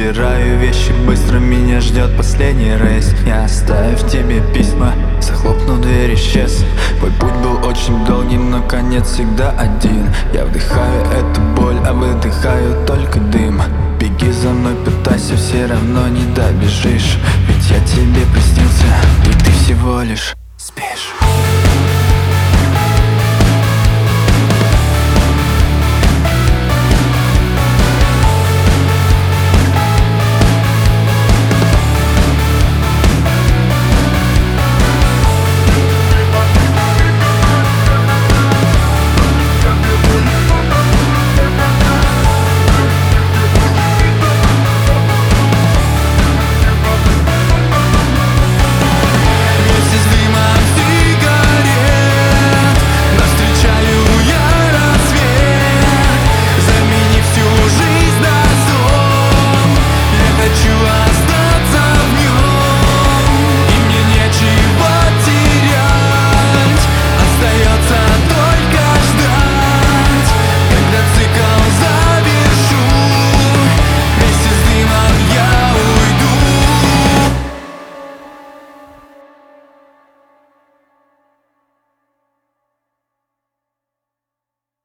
собираю вещи быстро, меня ждет последний рейс. Я оставив тебе письма, захлопнув дверь, исчез. Твой путь был очень долгий, но конец всегда один. Я вдыхаю эту боль, а выдыхаю только дым. Беги за мной, пытайся, все равно не добежишь. Ведь я тебе приснился, и ты всего лишь спишь.